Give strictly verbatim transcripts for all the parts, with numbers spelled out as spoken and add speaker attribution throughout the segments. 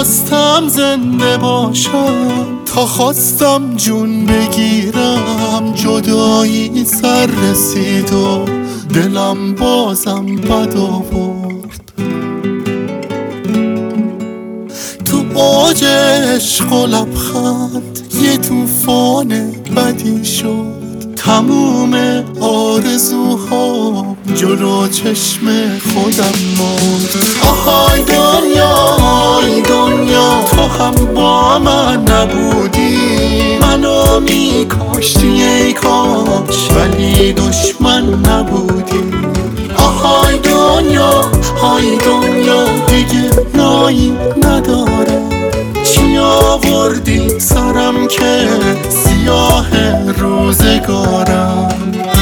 Speaker 1: خواستم زنده باشم، تا خواستم جون بگیرم، جدایی سر رسید و دلم بازم بد آورد. تو اوج عشق و لبخند یه طوفان بدی شد، تموم آرزوها جلو چشم خودم مرد. آهای دنیا، آهای دنیا، تو هم با من نبودی، منو میکاشتی ای کاش، ولی دشمن نبودی. آهای دنیا، آهای دنیا، دیگه نایی نداره، چی آوردی سرم که سیاه روزگارم.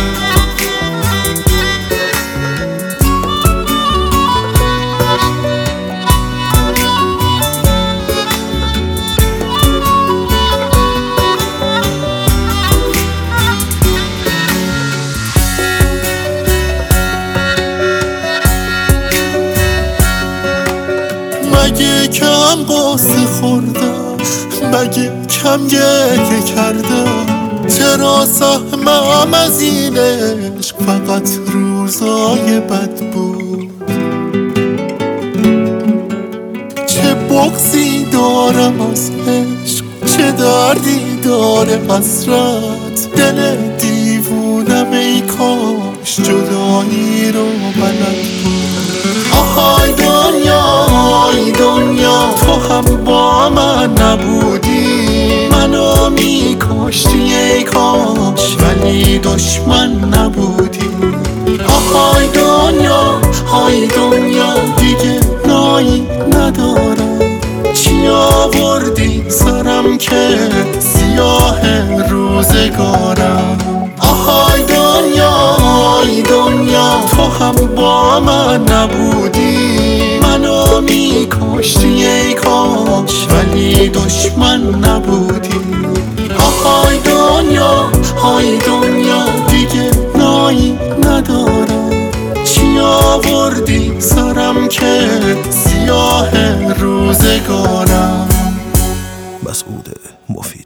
Speaker 1: مگه کم قصه خوردم، مگه کم گریه کردم، چرا سهمم از این عشق فقط روزای بد بود؟ چه بغضی دارم از عشق، چه دردی داره حسرت، دل دیوونم ای کاش جدایی رو بلد بود. آهای دنیا، آهای دنیا، تو هم با من نبودی، منو میکاشتی ای کاش، ولی دشمن نبودی. آهای دنیا، آهای دنیا، دیگه نایی ندارم، چی آوردی سرم که سیاه روزگارم. آهای دنیا، آهای دنیا، تو هم با من نبودی، منو میکاشتی ای کاش، ولی دشمن نبودی. آهای دنیا، آهای دنیا، دیگه نایی ندارم، چی آوردی سرم که سیاه روزگارم.
Speaker 2: مسعود مفید.